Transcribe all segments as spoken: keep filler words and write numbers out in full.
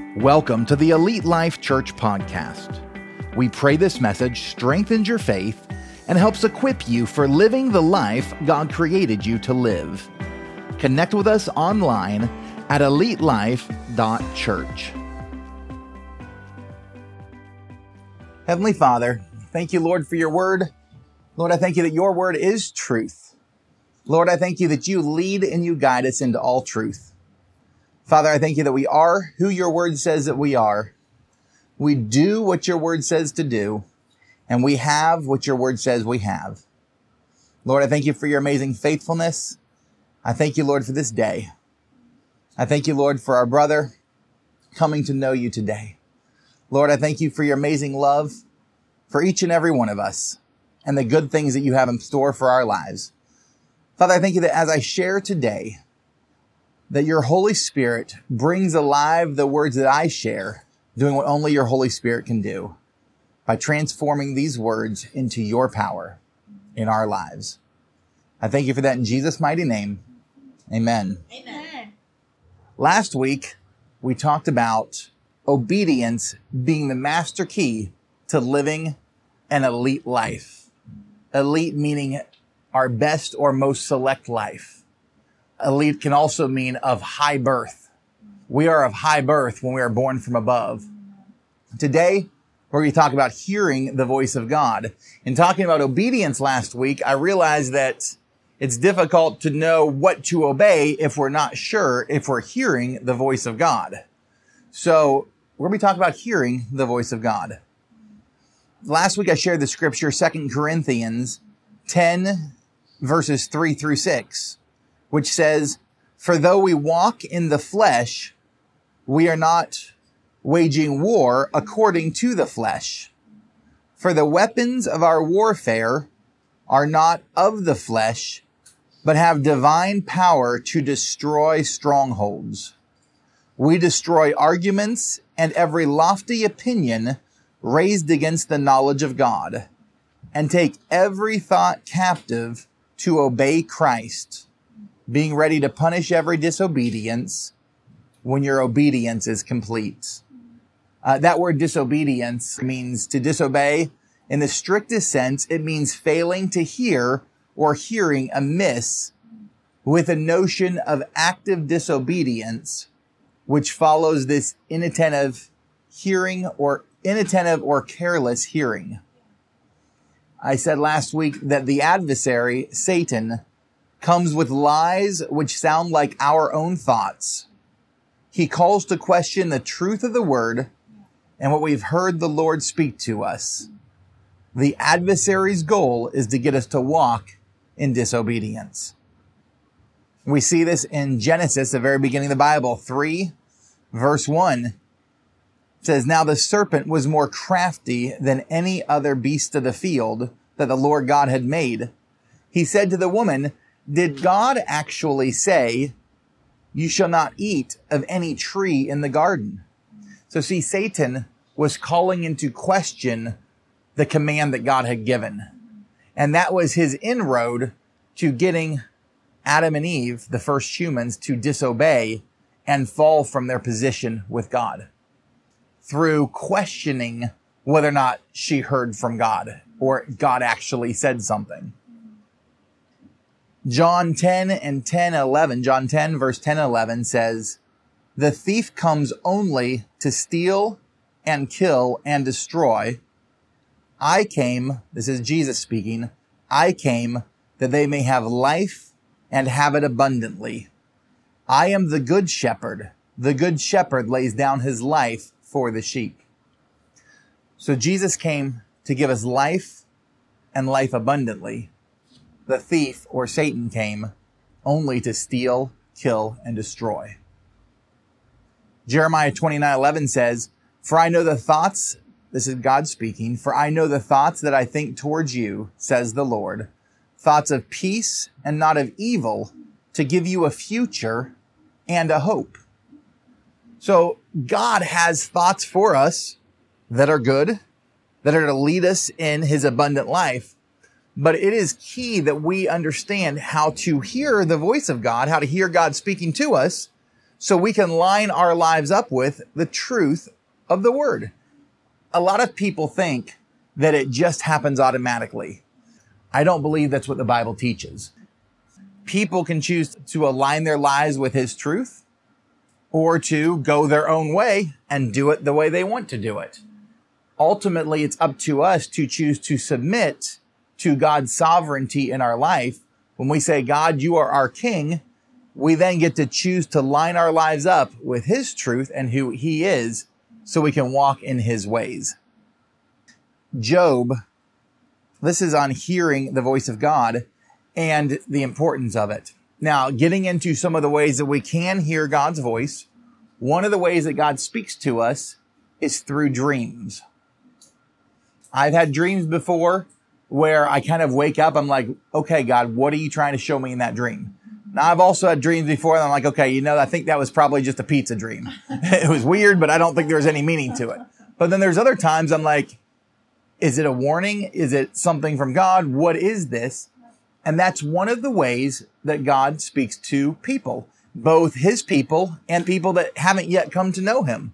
Welcome to the Elite Life Church podcast. We pray this message strengthens your faith and helps equip you for living the life God created you to live. Connect with us online at elite life dot church. Heavenly Father, thank you, Lord, for your word. Lord, I thank you that your word is truth. Lord, I thank you that you lead and you guide us into all truth. Father, I thank you that we are who your word says that we are. We do what your word says to do, and we have what your word says we have. Lord, I thank you for your amazing faithfulness. I thank you, Lord, for this day. I thank you, Lord, for our brother coming to know you today. Lord, I thank you for your amazing love for each and every one of us and the good things that you have in store for our lives. Father, I thank you that as I share today, that your Holy Spirit brings alive the words that I share, doing what only your Holy Spirit can do by transforming these words into your power in our lives. I thank you for that in Jesus' mighty name. Amen. Amen. Last week, we talked about obedience being the master key to living an elite life. Elite meaning our best or most select life. Elite can also mean of high birth. We are of high birth when we are born from above. Today, we're going to talk about hearing the voice of God. In talking about obedience last week, I realized that it's difficult to know what to obey if we're not sure if we're hearing the voice of God. So, we're going to be talking about hearing the voice of God. Last week, I shared the scripture, Second Corinthians ten, verses three through six. Which says, for though we walk in the flesh, we are not waging war according to the flesh. For the weapons of our warfare are not of the flesh, but have divine power to destroy strongholds. We destroy arguments and every lofty opinion raised against the knowledge of God, and take every thought captive to obey Christ, being ready to punish every disobedience when your obedience is complete. Uh, that word disobedience means to disobey. In the strictest sense, it means failing to hear or hearing amiss with a notion of active disobedience, which follows this inattentive hearing or inattentive or careless hearing. I said last week that the adversary, Satan, comes with lies which sound like our own thoughts. He calls to question the truth of the word and what we've heard the Lord speak to us. The adversary's goal is to get us to walk in disobedience. We see this in Genesis, the very beginning of the Bible, three, verse one. It says, now the serpent was more crafty than any other beast of the field that the Lord God had made. He said to the woman, did God actually say, you shall not eat of any tree in the garden? So see, Satan was calling into question the command that God had given. And that was his inroad to getting Adam and Eve, the first humans, to disobey and fall from their position with God through questioning whether or not she heard from God or God actually said something. John ten and ten, eleven, John ten verse ten and eleven says, the thief comes only to steal and kill and destroy. I came, this is Jesus speaking, I came that they may have life and have it abundantly. I am the good shepherd. The good shepherd lays down his life for the sheep. So Jesus came to give us life and life abundantly. The thief, or Satan, came only to steal, kill, and destroy. Jeremiah twenty-nine eleven says, for I know the thoughts, this is God speaking, for I know the thoughts that I think towards you, says the Lord, thoughts of peace and not of evil, to give you a future and a hope. So God has thoughts for us that are good, that are to lead us in his abundant life. But it is key that we understand how to hear the voice of God, how to hear God speaking to us, so we can line our lives up with the truth of the word. A lot of people think that it just happens automatically. I don't believe that's what the Bible teaches. People can choose to align their lives with his truth or to go their own way and do it the way they want to do it. Ultimately, it's up to us to choose to submit to God's sovereignty in our life. When we say, God, you are our king, we then get to choose to line our lives up with his truth and who he is so we can walk in his ways. Job, this is on hearing the voice of God and the importance of it. Now, getting into some of the ways that we can hear God's voice, one of the ways that God speaks to us is through dreams. I've had dreams before where I kind of wake up, I'm like, okay, God, what are you trying to show me in that dream? Now, I've also had dreams before, and I'm like, okay, you know, I think that was probably just a pizza dream. It was weird, but I don't think there was any meaning to it. But then there's other times I'm like, is it a warning? Is it something from God? What is this? And that's one of the ways that God speaks to people, both his people and people that haven't yet come to know him.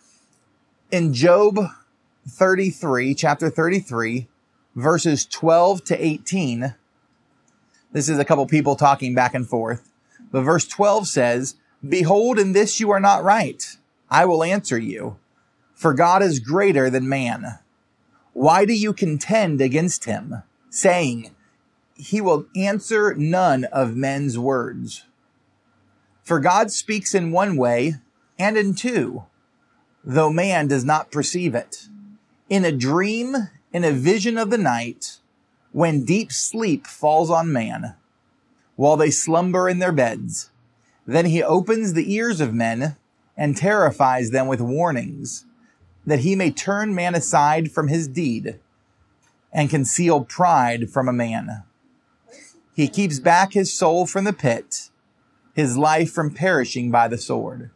In Job thirty-three, chapter thirty-three, verses twelve to eighteen, this is a couple people talking back and forth. But verse twelve says, behold, in this you are not right. I will answer you, for God is greater than man. Why do you contend against him, saying, he will answer none of men's words? For God speaks in one way and in two, though man does not perceive it. In a dream, in a vision of the night, when deep sleep falls on man, while they slumber in their beds, then he opens the ears of men and terrifies them with warnings, that he may turn man aside from his deed and conceal pride from a man. He keeps back his soul from the pit, his life from perishing by the sword.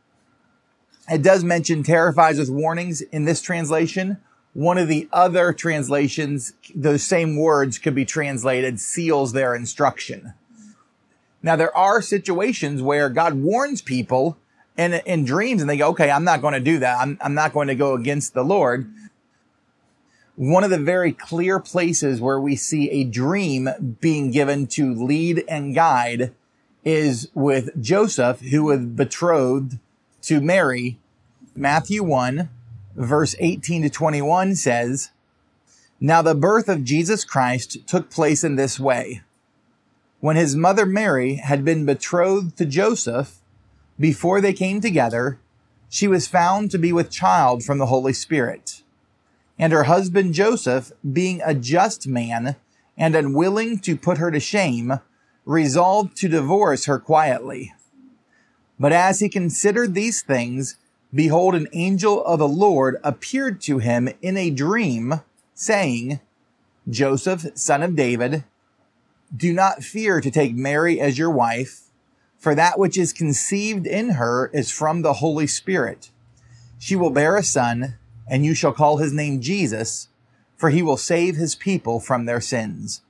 It does mention terrifies with warnings in this translation. One of the other translations, those same words could be translated seals their instruction. Now, there are situations where God warns people in, in dreams and they go, okay, I'm not going to do that. I'm, I'm not going to go against the Lord. One of the very clear places where we see a dream being given to lead and guide is with Joseph, who was betrothed to Mary. Matthew one, verse eighteen to twenty-one says, now the birth of Jesus Christ took place in this way. When his mother Mary had been betrothed to Joseph, before they came together, she was found to be with child from the Holy Spirit. And her husband Joseph, being a just man and unwilling to put her to shame, resolved to divorce her quietly. But as he considered these things, behold, an angel of the Lord appeared to him in a dream, saying, Joseph, son of David, do not fear to take Mary as your wife, for that which is conceived in her is from the Holy Spirit. She will bear a son, and you shall call his name Jesus, for he will save his people from their sins.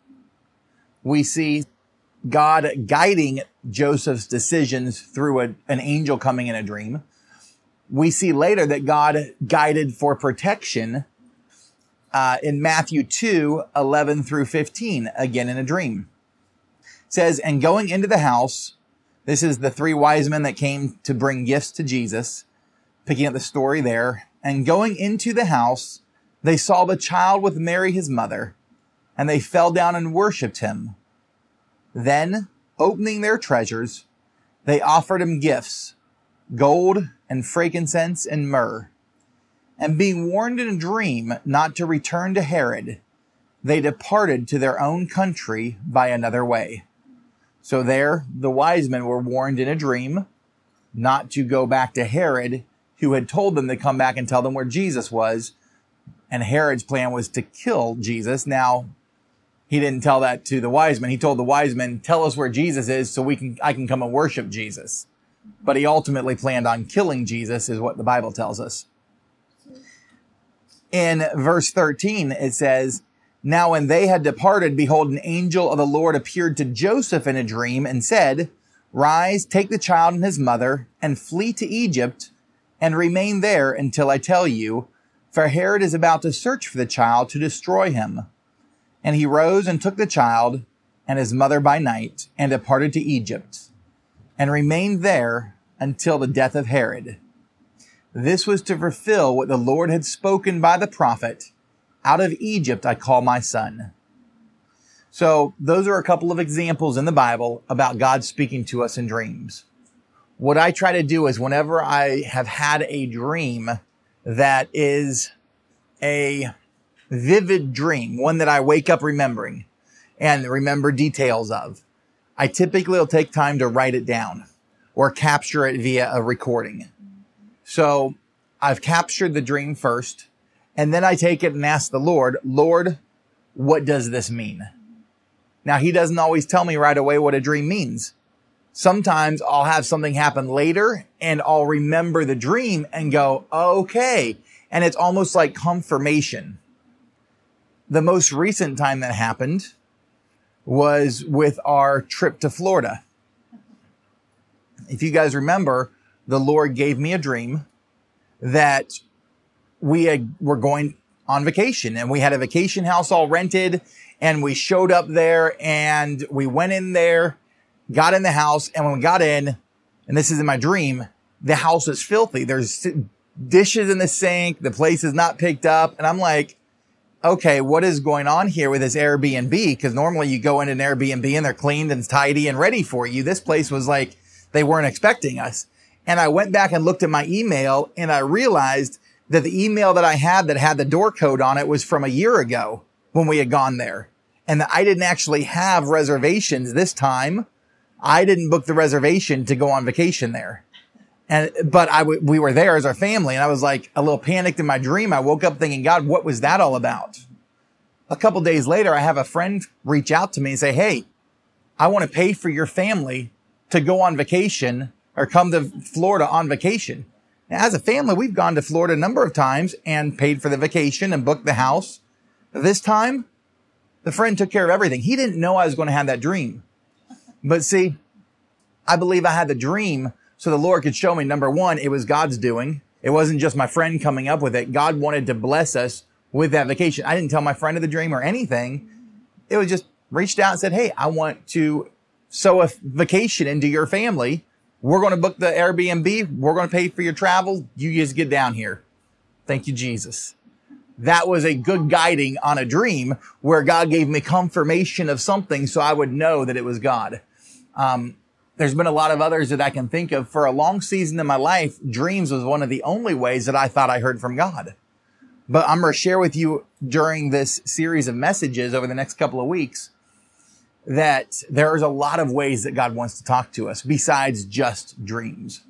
We see God guiding Joseph's decisions through a, an angel coming in a dream. We see later that God guided for protection uh, in Matthew two, eleven through fifteen, again in a dream. It says, and going into the house, this is the three wise men that came to bring gifts to Jesus, picking up the story there. And going into the house, they saw the child with Mary, his mother, and they fell down and worshipped him. Then, opening their treasures, they offered him gifts, gold and frankincense and myrrh. And being warned in a dream not to return to Herod, they departed to their own country by another way. So there, the wise men were warned in a dream not to go back to Herod, who had told them to come back and tell them where Jesus was. And Herod's plan was to kill Jesus. Now, he didn't tell that to the wise men. He told the wise men, tell us where Jesus is so we can, I can come and worship Jesus. But he ultimately planned on killing Jesus, is what the Bible tells us. In verse thirteen, it says, now when they had departed, behold, an angel of the Lord appeared to Joseph in a dream and said, Rise, take the child and his mother, and flee to Egypt, and remain there until I tell you, for Herod is about to search for the child to destroy him. And he rose and took the child and his mother by night, and departed to Egypt, and remained there until the death of Herod. This was to fulfill what the Lord had spoken by the prophet, out of Egypt I call my son. So those are a couple of examples in the Bible about God speaking to us in dreams. What I try to do is whenever I have had a dream that is a vivid dream, one that I wake up remembering and remember details of, I typically will take time to write it down or capture it via a recording. So I've captured the dream first, and then I take it and ask the Lord, Lord, what does this mean? Now, he doesn't always tell me right away what a dream means. Sometimes I'll have something happen later and I'll remember the dream and go, okay. And it's almost like confirmation. The most recent time that happened was with our trip to Florida. If you guys remember, the Lord gave me a dream that we had, were going on vacation, and we had a vacation house all rented, and we showed up there and we went in there, got in the house. And when we got in, and this is in my dream, the house is filthy. There's dishes in the sink. The place is not picked up. And I'm like, okay, what is going on here with this Airbnb? Because normally you go into an Airbnb and they're cleaned and tidy and ready for you. This place was like, they weren't expecting us. And I went back and looked at my email, and I realized that the email that I had that had the door code on it was from a year ago when we had gone there. And that I didn't actually have reservations this time. I didn't book the reservation to go on vacation there. And, but I, w- we were there as our family, and I was like a little panicked in my dream. I woke up thinking, God, what was that all about? A couple days later, I have a friend reach out to me and say, hey, I want to pay for your family to go on vacation or come to Florida on vacation. Now, as a family, we've gone to Florida a number of times and paid for the vacation and booked the house. This time, the friend took care of everything. He didn't know I was going to have that dream. But see, I believe I had the dream so the Lord could show me, number one, it was God's doing. It wasn't just my friend coming up with it. God wanted to bless us with that vacation. I didn't tell my friend of the dream or anything. It was just reached out and said, hey, I want to sow a vacation into your family. We're going to book the Airbnb. We're going to pay for your travel. You just get down here. Thank you, Jesus. That was a good guiding on a dream where God gave me confirmation of something so I would know that it was God. Um, there's been a lot of others that I can think of. For a long season in my life, dreams was one of the only ways that I thought I heard from God. But I'm going to share with you during this series of messages over the next couple of weeks that there's a lot of ways that God wants to talk to us besides just dreams.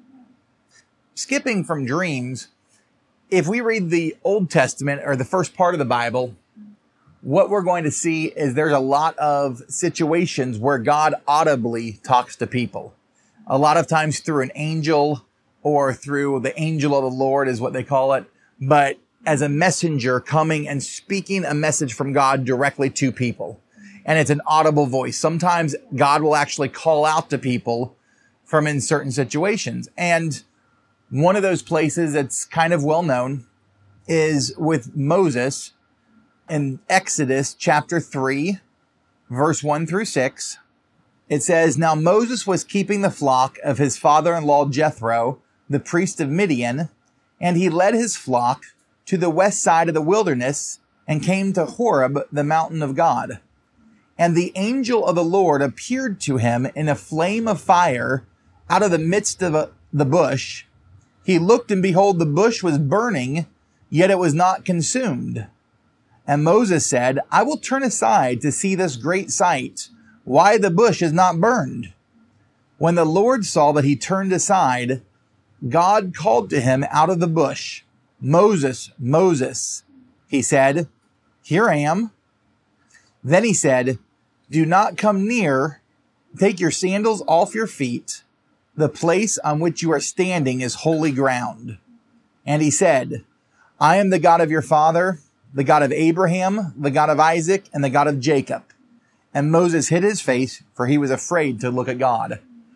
Skipping from dreams, if we read the Old Testament or the first part of the Bible, what we're going to see is there's a lot of situations where God audibly talks to people. A lot of times through an angel or through the angel of the Lord is what they call it. But as a messenger coming and speaking a message from God directly to people. And it's an audible voice. Sometimes God will actually call out to people from in certain situations. And one of those places that's kind of well known is with Moses in Exodus chapter three, verse one through six. It says, now Moses was keeping the flock of his father-in-law Jethro, the priest of Midian, and he led his flock to the west side of the wilderness and came to Horeb, the mountain of God. And the angel of the Lord appeared to him in a flame of fire out of the midst of a, the bush. He looked, and behold, the bush was burning, yet it was not consumed. And Moses said, I will turn aside to see this great sight, why the bush is not burned. When the Lord saw that he turned aside, God called to him out of the bush, Moses, Moses. He said, here I am. Then he said, do not come near. Take your sandals off your feet. The place on which you are standing is holy ground. And he said, I am the God of your father, the God of Abraham, the God of Isaac, and the God of Jacob. And Moses hid his face, for he was afraid to look at God.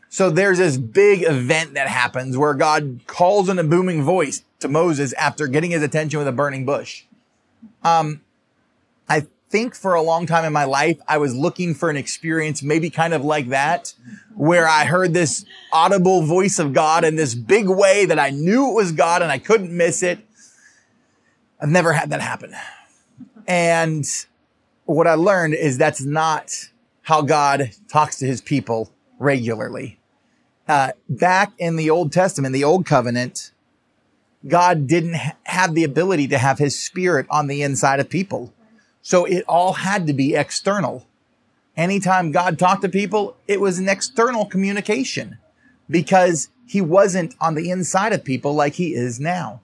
So there's this big event that happens where God calls in a booming voice to Moses after getting his attention with a burning bush. Um, I think for a long time in my life, I was looking for an experience maybe kind of like that, where I heard this audible voice of God in this big way that I knew it was God and I couldn't miss it. I've never had that happen. And what I learned is that's not how God talks to his people regularly. Uh, back in the Old Testament, the Old Covenant, God didn't ha- have the ability to have his spirit on the inside of people. So it all had to be external. Anytime God talked to people, it was an external communication because he wasn't on the inside of people like he is now.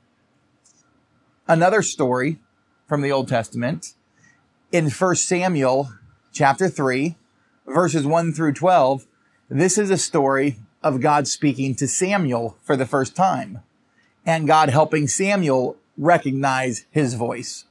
Another story from the Old Testament in First Samuel chapter three, verses one through twelve, this is a story of God speaking to Samuel for the first time and God helping Samuel recognize his voice.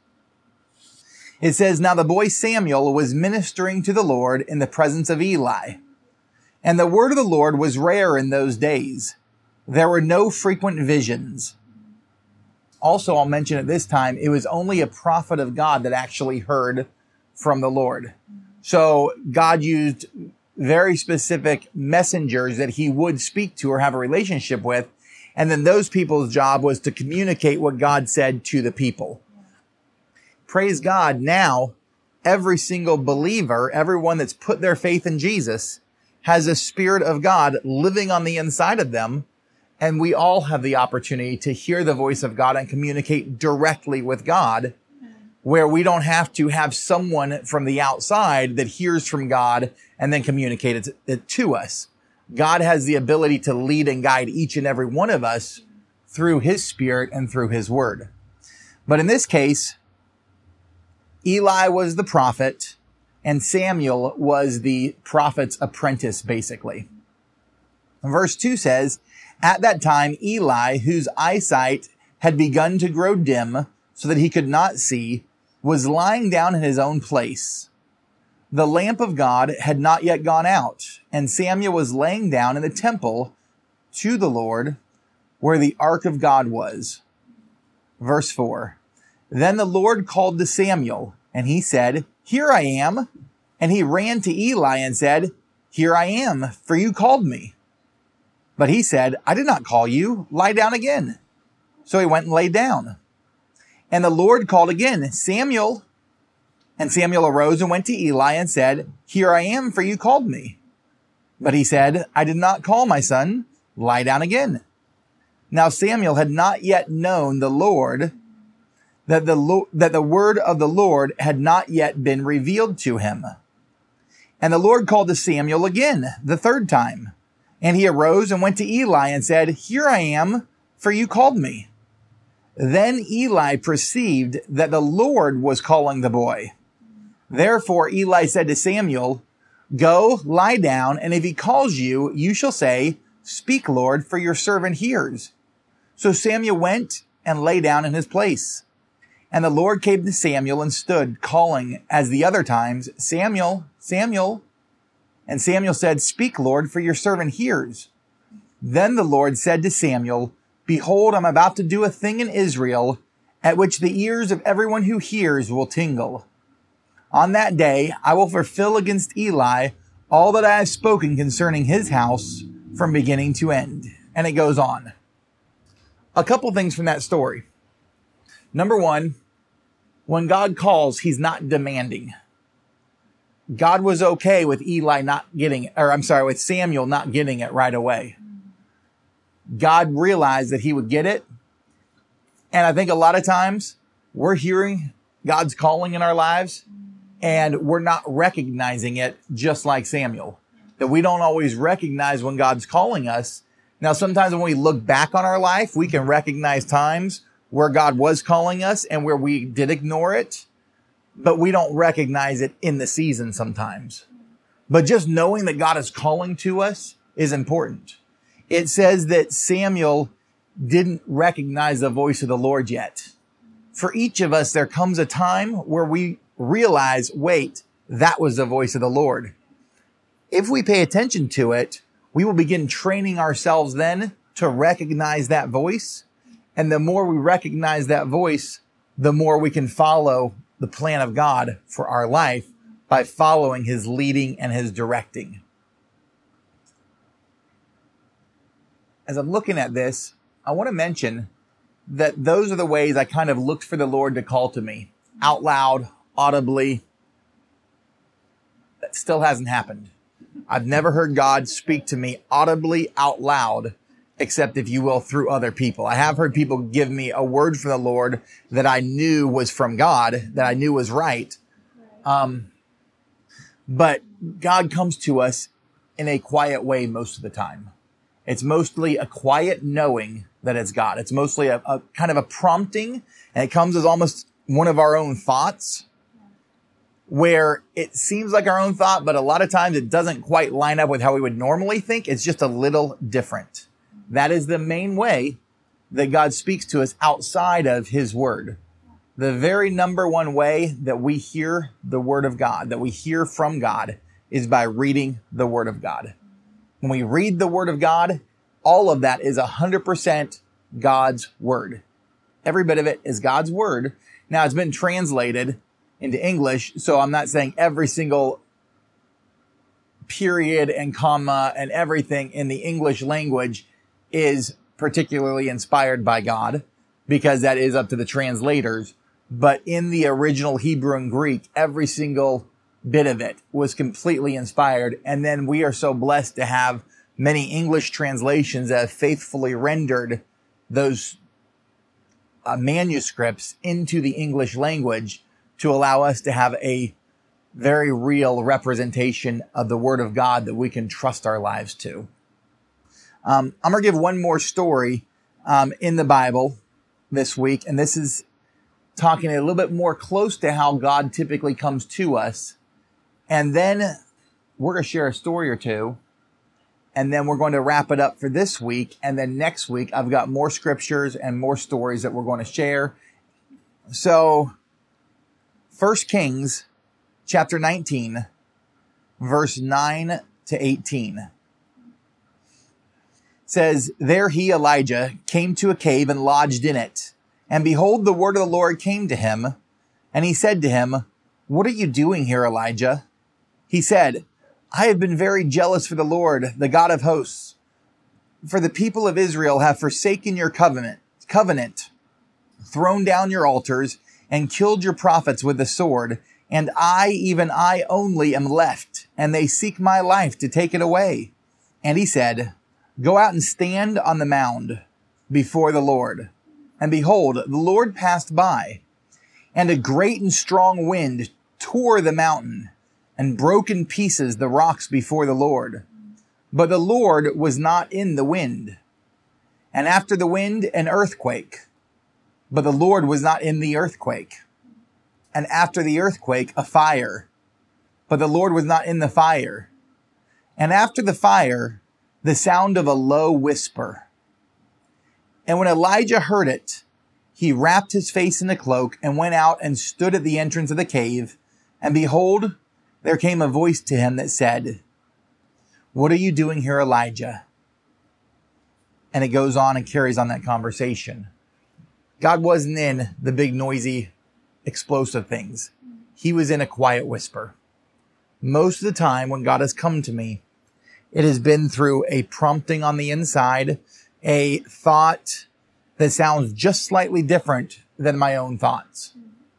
It says, "Now the boy Samuel was ministering to the Lord in the presence of Eli. And the word of the Lord was rare in those days. There were no frequent visions." Also, I'll mention at this time, it was only a prophet of God that actually heard from the Lord. So God used very specific messengers that he would speak to or have a relationship with. And then those people's job was to communicate what God said to the people. Praise God. Now, every single believer, everyone that's put their faith in Jesus, has a Spirit of God living on the inside of them. And we all have the opportunity to hear the voice of God and communicate directly with God, where we don't have to have someone from the outside that hears from God and then communicate it, it to us. God has the ability to lead and guide each and every one of us through his Spirit and through his word. But in this case, Eli was the prophet and Samuel was the prophet's apprentice, basically. Verse two says, "At that time, Eli, whose eyesight had begun to grow dim so that he could not see, was lying down in his own place. The lamp of God had not yet gone out, and Samuel was laying down in the temple to the Lord where the ark of God was." Verse four, "Then the Lord called to Samuel, and he said, 'Here I am.' And he ran to Eli and said, 'Here I am, for you called me.' But he said, 'I did not call you. Lie down again.' So he went and lay down. And the Lord called again, 'Samuel.' And Samuel arose and went to Eli and said, 'Here I am, for you called me.' But he said, 'I did not call, my son. Lie down again.' Now Samuel had not yet known the Lord, that the, that the word of the Lord had not yet been revealed to him. And the Lord called to Samuel again, the third time. And he arose and went to Eli and said, 'Here I am, for you called me.' Then Eli perceived that the Lord was calling the boy. Therefore Eli said to Samuel, 'Go, lie down, and if he calls you, you shall say, Speak, Lord, for your servant hears.' So Samuel went and lay down in his place. And the Lord came to Samuel and stood, calling as the other times, 'Samuel, Samuel.' And Samuel said, 'Speak, Lord, for your servant hears.' Then the Lord said to Samuel, 'Behold, I'm about to do a thing in Israel at which the ears of everyone who hears will tingle. On that day, I will fulfill against Eli all that I have spoken concerning his house from beginning to end.'" And it goes on. A couple things from that story. Number one, when God calls, he's not demanding. God was okay with Eli not getting it, or I'm sorry, with Samuel not getting it right away. God realized that he would get it. And I think a lot of times we're hearing God's calling in our lives and we're not recognizing it, just like Samuel, that we don't always recognize when God's calling us. Now, sometimes when we look back on our life, we can recognize times where God was calling us and where we did ignore it, but we don't recognize it in the season sometimes. But just knowing that God is calling to us is important. It says that Samuel didn't recognize the voice of the Lord yet. For each of us, there comes a time where we realize, wait, that was the voice of the Lord. If we pay attention to it, we will begin training ourselves then to recognize that voice. And the more we recognize that voice, the more we can follow the plan of God for our life by following his leading and his directing. As I'm looking at this, I want to mention that those are the ways I kind of looked for the Lord to call to me out loud, audibly. That still hasn't happened. I've never heard God speak to me audibly out loud, except, if you will, through other people. I have heard people give me a word from the Lord that I knew was from God, that I knew was right. Um, but God comes to us in a quiet way most of the time. It's mostly a quiet knowing that it's God. It's mostly a, a kind of a prompting, and it comes as almost one of our own thoughts, where it seems like our own thought, but a lot of times it doesn't quite line up with how we would normally think. It's just a little different. That is the main way that God speaks to us outside of his word. The very number one way that we hear the word of God, that we hear from God, is by reading the word of God. When we read the word of God, all of that is one hundred percent God's word. Every bit of it is God's word. Now, it's been translated into English, so I'm not saying every single period and comma and everything in the English language is particularly inspired by God, because that is up to the translators. But in the original Hebrew and Greek, every single bit of it was completely inspired. And then we are so blessed to have many English translations that have faithfully rendered those uh, manuscripts into the English language to allow us to have a very real representation of the word of God that we can trust our lives to. Um, I'm going to give one more story um, in the Bible this week, and this is talking a little bit more close to how God typically comes to us. And then we're going to share a story or two, and then we're going to wrap it up for this week. And then next week, I've got more scriptures and more stories that we're going to share. So, First Kings chapter nineteen, verse nine to eighteen. Says, "There he, Elijah, came to a cave and lodged in it. And behold, the word of the Lord came to him. And he said to him, 'What are you doing here, Elijah?' He said, 'I have been very jealous for the Lord, the God of hosts. For the people of Israel have forsaken your covenant, covenant, thrown down your altars, and killed your prophets with the sword. And I, even I only, am left, and they seek my life to take it away.' And he said, 'Go out and stand on the mound before the Lord.' And behold, the Lord passed by, and a great and strong wind tore the mountain and broke in pieces the rocks before the Lord. But the Lord was not in the wind. And after the wind, an earthquake. But the Lord was not in the earthquake. And after the earthquake, a fire. But the Lord was not in the fire. And after the fire, the sound of a low whisper. And when Elijah heard it, he wrapped his face in a cloak and went out and stood at the entrance of the cave. And behold, there came a voice to him that said, 'What are you doing here, Elijah?' And it goes on and carries on that conversation. God wasn't in the big, noisy, explosive things. He was in a quiet whisper. Most of the time when God has come to me, it has been through a prompting on the inside, a thought that sounds just slightly different than my own thoughts.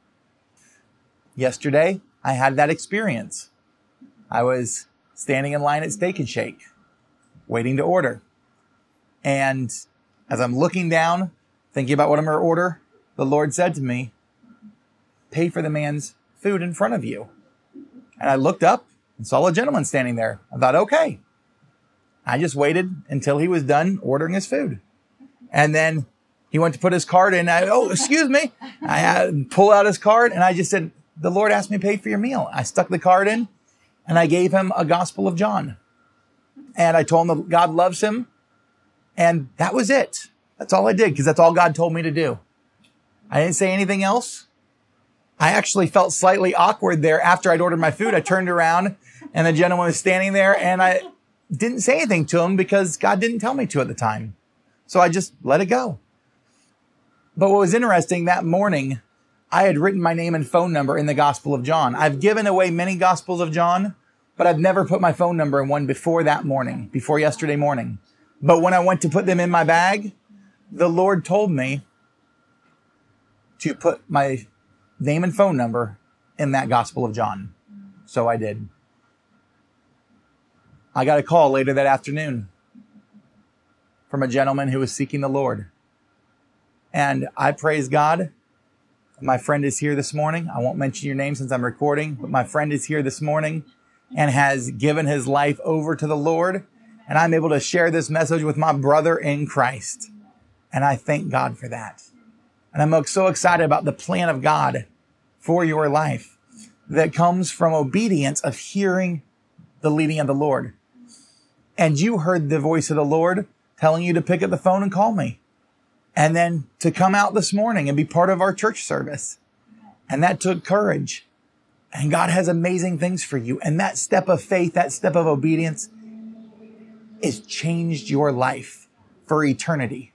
Yesterday, I had that experience. I was standing in line at Steak and Shake, waiting to order. And as I'm looking down, thinking about what I'm going to order, the Lord said to me, "Pay for the man's food in front of you." And I looked up and saw a gentleman standing there. I thought, okay. I just waited until he was done ordering his food. And then he went to put his card in. I, oh, excuse me. I had to pull out his card, and I just said, "The Lord asked me to pay for your meal." I stuck the card in, and I gave him a Gospel of John. And I told him that God loves him. And that was it. That's all I did, because that's all God told me to do. I didn't say anything else. I actually felt slightly awkward there after I'd ordered my food. I turned around, and the gentleman was standing there, and I didn't say anything to him because God didn't tell me to at the time. So I just let it go. But what was interesting, that morning, I had written my name and phone number in the Gospel of John. I've given away many Gospels of John, but I've never put my phone number in one before that morning, before yesterday morning. But when I went to put them in my bag, the Lord told me to put my name and phone number in that Gospel of John. So I did. I got a call later that afternoon from a gentleman who was seeking the Lord. And I praise God. My friend is here this morning. I won't mention your name since I'm recording, but my friend is here this morning and has given his life over to the Lord. And I'm able to share this message with my brother in Christ. And I thank God for that. And I'm so excited about the plan of God for your life that comes from obedience of hearing the leading of the Lord. And you heard the voice of the Lord telling you to pick up the phone and call me. And then to come out this morning and be part of our church service. And that took courage. And God has amazing things for you. And that step of faith, that step of obedience has changed your life for eternity.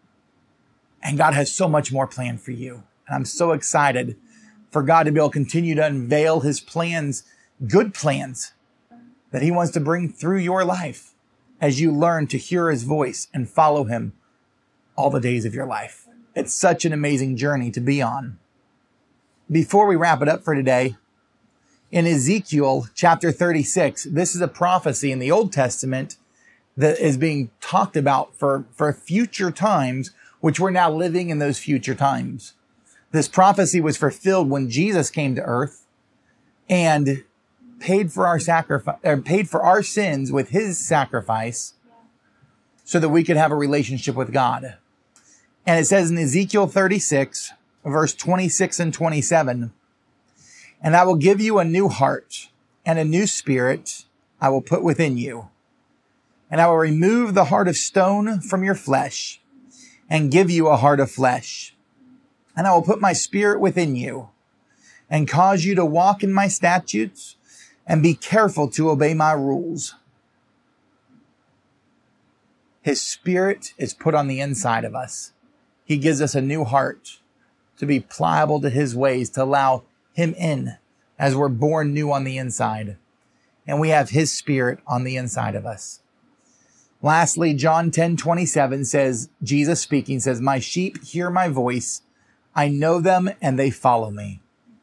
And God has so much more planned for you. And I'm so excited for God to be able to continue to unveil his plans, good plans that he wants to bring through your life as you learn to hear his voice and follow him all the days of your life. It's such an amazing journey to be on. Before we wrap it up for today, in Ezekiel chapter thirty-six, this is a prophecy in the Old Testament that is being talked about for, for future times, which we're now living in those future times. This prophecy was fulfilled when Jesus came to earth and paid for our sacrifice, or paid for our sins with his sacrifice so that we could have a relationship with God. And it says in Ezekiel thirty-six, verse twenty-six and twenty-seven, "And I will give you a new heart and a new spirit I will put within you. And I will remove the heart of stone from your flesh and give you a heart of flesh. And I will put my spirit within you and cause you to walk in my statutes and be careful to obey my rules." His spirit is put on the inside of us. He gives us a new heart to be pliable to his ways, to allow him in as we're born new on the inside. And we have his spirit on the inside of us. Lastly, John ten twenty-seven says, Jesus speaking says, "My sheep hear my voice. I know them and they follow me."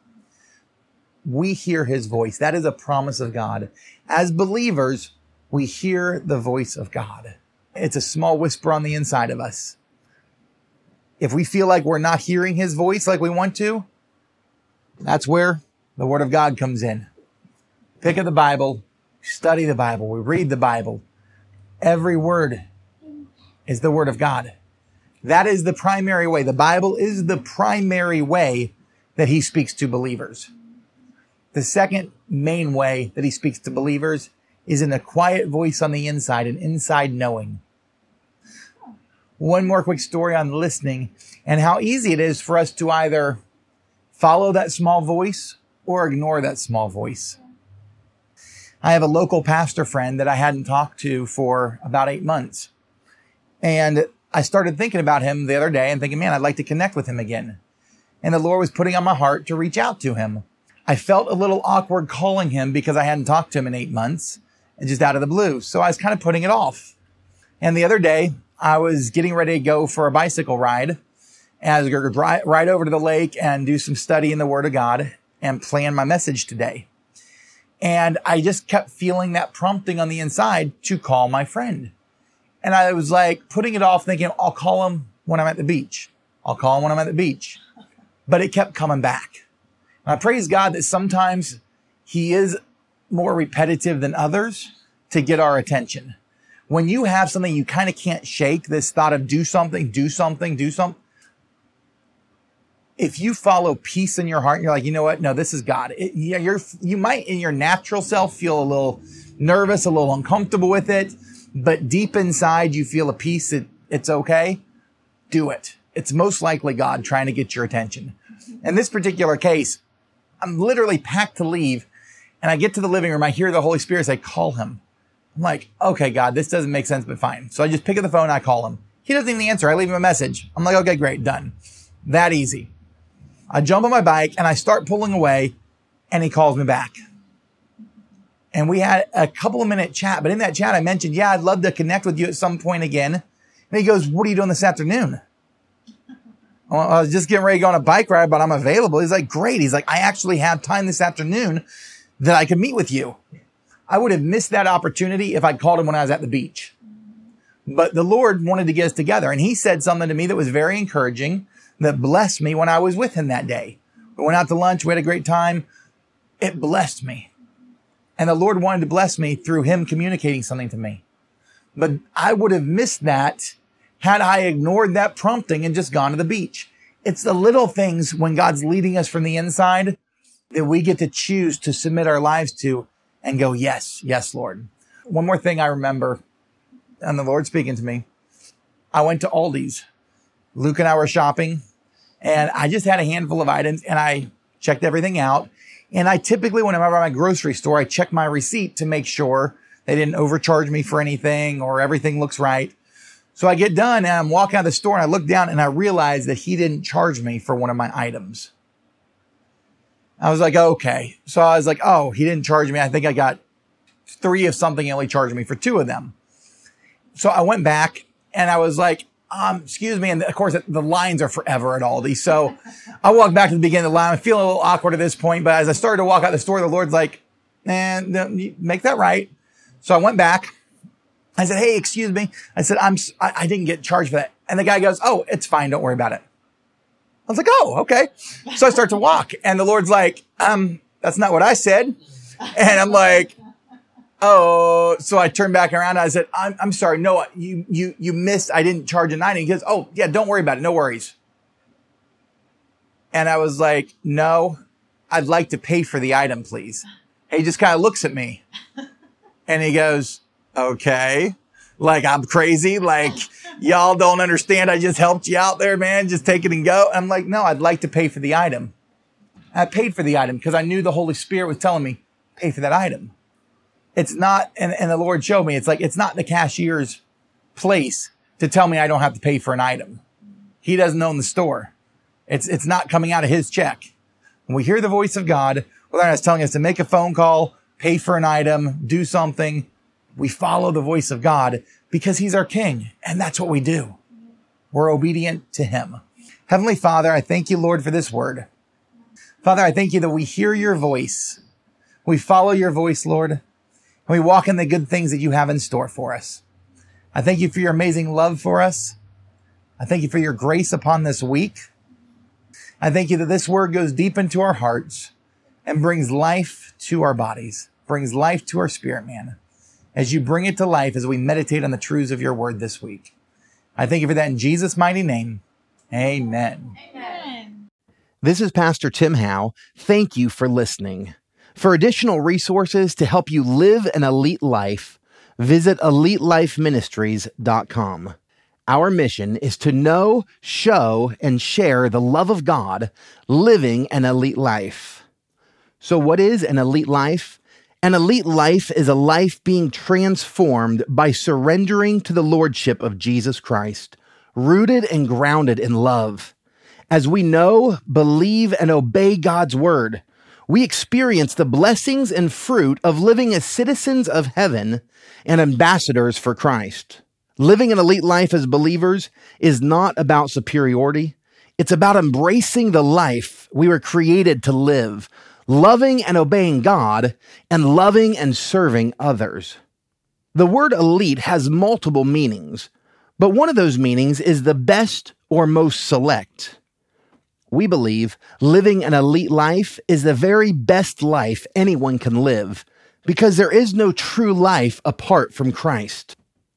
We hear his voice. That is a promise of God. As believers, we hear the voice of God. It's a small whisper on the inside of us. If we feel like we're not hearing his voice like we want to, that's where the word of God comes in. Pick up the Bible, study the Bible, we read the Bible. Every word is the word of God. That is the primary way. The Bible is the primary way that he speaks to believers. The second main way that he speaks to believers is in a quiet voice on the inside, an inside knowing. One more quick story on listening and how easy it is for us to either follow that small voice or ignore that small voice. I have a local pastor friend that I hadn't talked to for about eight months. And I started thinking about him the other day and thinking, man, I'd like to connect with him again. And the Lord was putting on my heart to reach out to him. I felt a little awkward calling him because I hadn't talked to him in eight months and just out of the blue. So I was kind of putting it off. And the other day, I was getting ready to go for a bicycle ride. And I was going to ride over to the lake and do some study in the Word of God and plan my message today. And I just kept feeling that prompting on the inside to call my friend. And I was like putting it off thinking, I'll call him when I'm at the beach. I'll call him when I'm at the beach. But it kept coming back. And I praise God that sometimes he is more repetitive than others to get our attention. When you have something you kind of can't shake, this thought of do something, do something, do something. If you follow peace in your heart, you're like, you know what? No, this is God. It, yeah, you're, you might in your natural self feel a little nervous, a little uncomfortable with it, but deep inside you feel a peace that it's okay. Do it. It's most likely God trying to get your attention. In this particular case, I'm literally packed to leave and I get to the living room. I hear the Holy Spirit say, call him, I'm like, okay, God, this doesn't make sense, but fine. So I just pick up the phone and I call him. He doesn't even answer. I leave him a message. I'm like, okay, great, done. That easy. I jump on my bike and I start pulling away and he calls me back. And we had a couple of minute chat, but in that chat I mentioned, yeah, I'd love to connect with you at some point again. And he goes, what are you doing this afternoon? I was just getting ready to go on a bike ride, but I'm available. He's like, great. He's like, I actually have time this afternoon that I could meet with you. I would have missed that opportunity if I'd called him when I was at the beach. But the Lord wanted to get us together. And he said something to me that was very encouraging, that blessed me when I was with him that day. We went out to lunch. We had a great time. It blessed me. And the Lord wanted to bless me through him communicating something to me. But I would have missed that had I ignored that prompting and just gone to the beach. It's the little things when God's leading us from the inside that we get to choose to submit our lives to and go, yes, yes, Lord. One more thing I remember, and the Lord speaking to me. I went to Aldi's. Luke and I were shopping, and I just had a handful of items, and I checked everything out. And I typically, when I'm at my grocery store, I check my receipt to make sure they didn't overcharge me for anything or everything looks right. So I get done, and I'm walking out of the store, and I look down, and I realize that he didn't charge me for one of my items. I was like, okay. So I was like, oh, he didn't charge me. I think I got three of something. He only charged me for two of them. So I went back and I was like, um, excuse me. And of course, the lines are forever at Aldi. So I walked back to the beginning of the line. I'm feeling a little awkward at this point. But as I started to walk out the store, the Lord's like, man, make that right. So I went back. I said, hey, excuse me. I said, I'm, I, I didn't get charged for that. And the guy goes, oh, it's fine. Don't worry about it. I was like, oh, okay. So I start to walk and the Lord's like, um, that's not what I said. And I'm like, oh, so I turned back around and I said, I'm, I'm sorry. No, you, you, you missed. I didn't charge a ninety. He goes, oh yeah, don't worry about it. No worries. And I was like, no, I'd like to pay for the item, please. He just kind of looks at me and he goes, okay. Like I'm crazy. Like y'all don't understand. I just helped you out there, man. Just take it and go. I'm like, no, I'd like to pay for the item. I paid for the item because I knew the Holy Spirit was telling me, pay for that item. It's not, and, and the Lord showed me, it's like, it's not the cashier's place to tell me I don't have to pay for an item. He doesn't own the store. It's, it's not coming out of his check. When we hear the voice of God, whether it's telling us to make a phone call, pay for an item, do something, we follow the voice of God because he's our King. And that's what we do. We're obedient to him. Heavenly Father, I thank you, Lord, for this word. Father, I thank you that we hear your voice. We follow your voice, Lord, and we walk in the good things that you have in store for us. I thank you for your amazing love for us. I thank you for your grace upon this week. I thank you that this word goes deep into our hearts and brings life to our bodies, brings life to our spirit, man. As you bring it to life, as we meditate on the truths of your word this week. I thank you for that in Jesus' mighty name. Amen. Amen. This is Pastor Tim Howe. Thank you for listening. For additional resources to help you live an elite life, visit elite life ministries dot com. Our mission is to know, show, and share the love of God, living an elite life. So what is an elite life? An elite life is a life being transformed by surrendering to the lordship of Jesus Christ, rooted and grounded in love. As we know, believe, and obey God's word, we experience the blessings and fruit of living as citizens of heaven and ambassadors for Christ. Living an elite life as believers is not about superiority. It's about embracing the life we were created to live, loving and obeying God, and loving and serving others. The word elite has multiple meanings, but one of those meanings is the best or most select. We believe living an elite life is the very best life anyone can live, because there is no true life apart from Christ.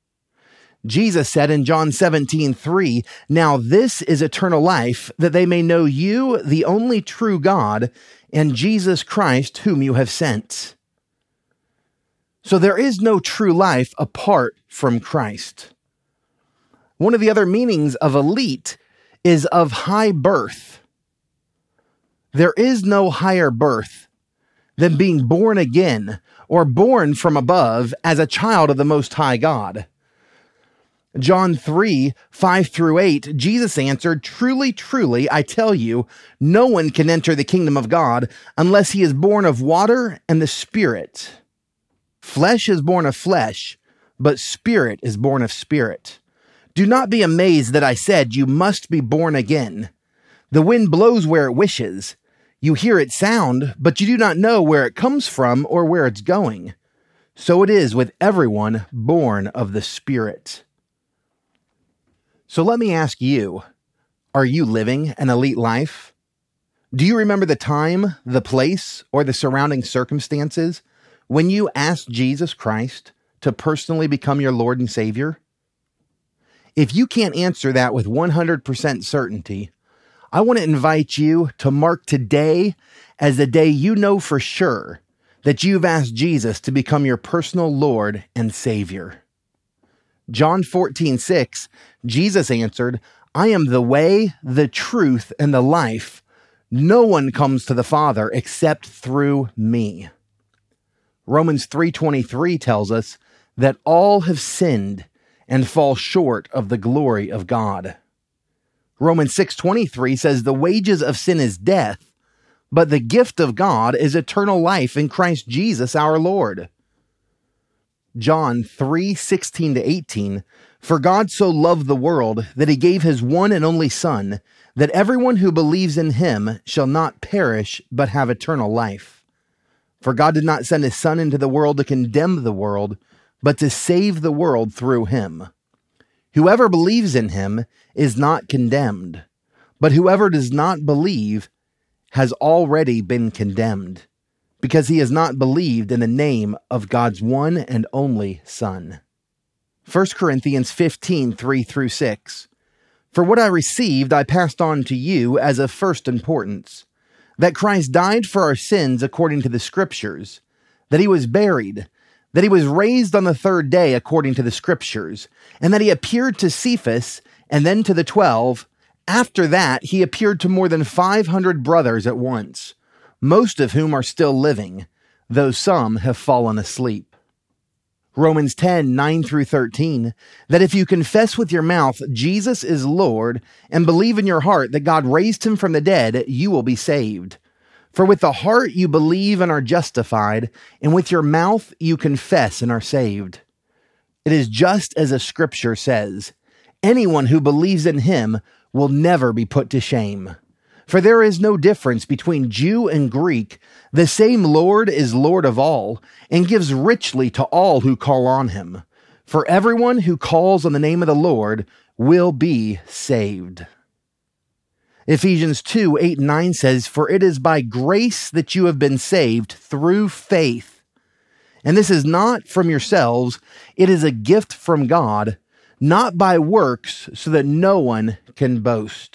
Jesus said in John seventeen three, "Now this is eternal life, that they may know you, the only true God, and Jesus Christ, whom you have sent." So there is no true life apart from Christ. One of the other meanings of elite is of high birth. There is no higher birth than being born again or born from above as a child of the Most High God? John three, five through eight, Jesus answered, "Truly, truly, I tell you, no one can enter the kingdom of God unless he is born of water and the Spirit. Flesh is born of flesh, but spirit is born of spirit. Do not be amazed that I said you must be born again. The wind blows where it wishes. You hear its sound, but you do not know where it comes from or where it's going. So it is with everyone born of the Spirit." So let me ask you, are you living an elite life? Do you remember the time, the place, or the surrounding circumstances when you asked Jesus Christ to personally become your Lord and Savior? If you can't answer that with one hundred percent certainty, I want to invite you to mark today as the day you know for sure that you've asked Jesus to become your personal Lord and Savior. John fourteen six, Jesus answered, "I am the way, the truth, and the life. No one comes to the Father except through me." Romans three twenty-three tells us that all have sinned and fall short of the glory of God. Romans six twenty-three says the wages of sin is death, but the gift of God is eternal life in Christ Jesus our Lord. John three sixteen to eighteen, "For God so loved the world that he gave his one and only Son, that everyone who believes in him shall not perish but have eternal life. For God did not send his Son into the world to condemn the world, but to save the world through him. Whoever believes in him is not condemned, but whoever does not believe has already been condemned, because he has not believed in the name of God's one and only Son." First Corinthians fifteen, three through six. "For what I received I passed on to you as of first importance, that Christ died for our sins according to the Scriptures, that he was buried, that he was raised on the third day according to the Scriptures, and that he appeared to Cephas and then to the twelve. After that, he appeared to more than five hundred brothers at once, most of whom are still living, though some have fallen asleep." Romans ten, nine through thirteen, "That if you confess with your mouth Jesus is Lord and believe in your heart that God raised him from the dead, you will be saved. For with the heart you believe and are justified, and with your mouth you confess and are saved. It is just as the Scripture says, anyone who believes in him will never be put to shame. For there is no difference between Jew and Greek. The same Lord is Lord of all, and gives richly to all who call on him. For everyone who calls on the name of the Lord will be saved." Ephesians two, eight and nine says, "For it is by grace that you have been saved through faith. And this is not from yourselves, it is a gift from God, not by works, so that no one can boast."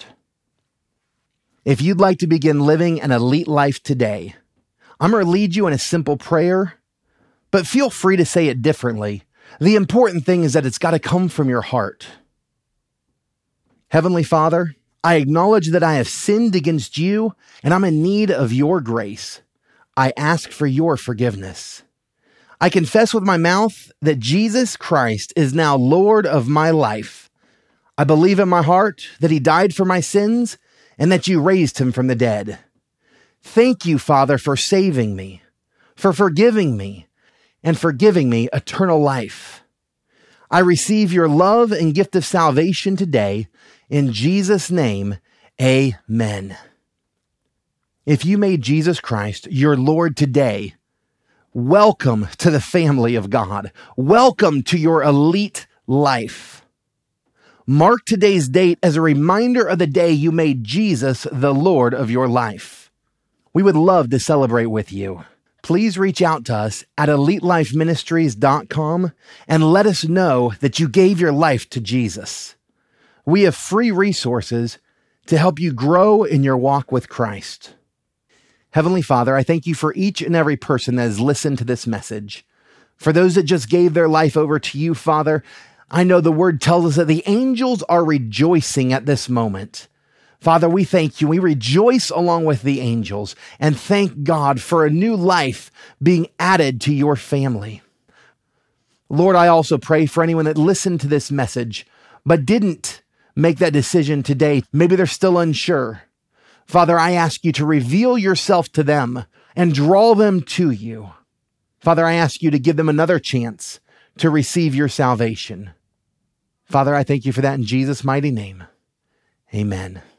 If you'd like to begin living an elite life today, I'm going to lead you in a simple prayer, but feel free to say it differently. The important thing is that it's got to come from your heart. Heavenly Father, I acknowledge that I have sinned against you and I'm in need of your grace. I ask for your forgiveness. I confess with my mouth that Jesus Christ is now Lord of my life. I believe in my heart that he died for my sins and that you raised him from the dead. Thank you, Father, for saving me, for forgiving me, and for giving me eternal life. I receive your love and gift of salvation today. In Jesus' name, amen. If you made Jesus Christ your Lord today, welcome to the family of God. Welcome to your elite life. Mark today's date as a reminder of the day you made Jesus the Lord of your life. We would love to celebrate with you. Please reach out to us at elite life ministries dot com and let us know that you gave your life to Jesus. We have free resources to help you grow in your walk with Christ. Heavenly Father, I thank you for each and every person that has listened to this message. For those that just gave their life over to you, Father, I know the word tells us that the angels are rejoicing at this moment. Father, we thank you. We rejoice along with the angels and thank God for a new life being added to your family. Lord, I also pray for anyone that listened to this message but didn't make that decision today. Maybe they're still unsure. Father, I ask you to reveal yourself to them and draw them to you. Father, I ask you to give them another chance to receive your salvation. Father, I thank you for that in Jesus' mighty name. Amen.